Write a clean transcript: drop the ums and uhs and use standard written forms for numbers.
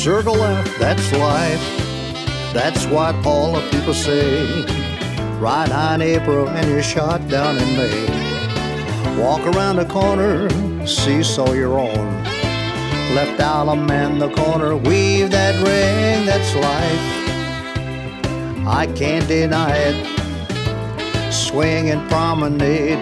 Circle left, that's life. That's what all the people say. Ride high in April and you're shot down in May. Walk around the corner, seesaw your own. Left alum in the corner, weave that ring, that's life. I can't deny it. Swing and promenade,